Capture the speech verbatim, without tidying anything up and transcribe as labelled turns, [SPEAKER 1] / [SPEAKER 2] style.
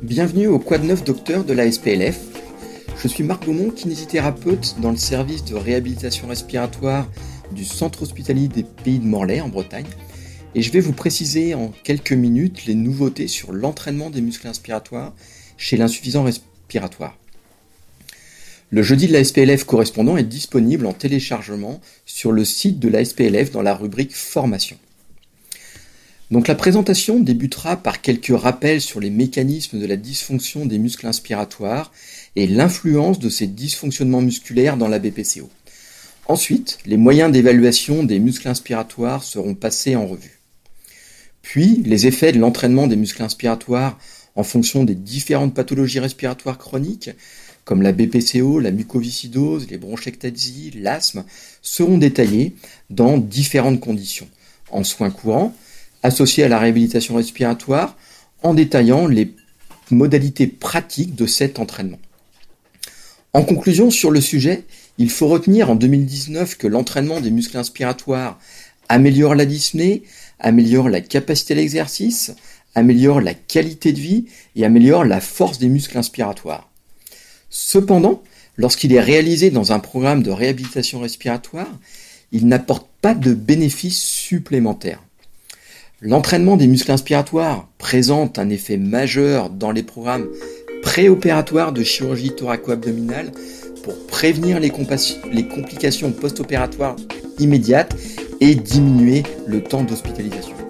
[SPEAKER 1] Bienvenue au Quad neuf Docteur de la S P L F. Je suis Marc Beaumont, kinésithérapeute dans le service de réhabilitation respiratoire du centre hospitalier des Pays de Morlaix en Bretagne. Et je vais vous préciser en quelques minutes les nouveautés sur l'entraînement des muscles inspiratoires chez l'insuffisant respiratoire. Le jeudi de la S P L F correspondant est disponible en téléchargement sur le site de la S P L F dans la rubrique Formation. Donc la présentation débutera par quelques rappels sur les mécanismes de la dysfonction des muscles inspiratoires et l'influence de ces dysfonctionnements musculaires dans la B P C O. Ensuite, les moyens d'évaluation des muscles inspiratoires seront passés en revue. Puis, les effets de l'entraînement des muscles inspiratoires en fonction des différentes pathologies respiratoires chroniques, comme la B P C O, la mucoviscidose, les bronchiectasies, l'asthme, seront détaillés dans différentes conditions, en soins courants, associés à la réhabilitation respiratoire, en détaillant les modalités pratiques de cet entraînement. En conclusion sur le sujet, il faut retenir en deux mille dix-neuf que l'entraînement des muscles inspiratoires améliore la dyspnée, améliore la capacité à l'exercice, améliore la qualité de vie et améliore la force des muscles inspiratoires. Cependant, lorsqu'il est réalisé dans un programme de réhabilitation respiratoire, il n'apporte pas de bénéfices supplémentaires. L'entraînement des muscles inspiratoires présente un effet majeur dans les programmes préopératoires de chirurgie thoraco-abdominale pour prévenir les, compas- les complications post-opératoires immédiates et diminuer le temps d'hospitalisation.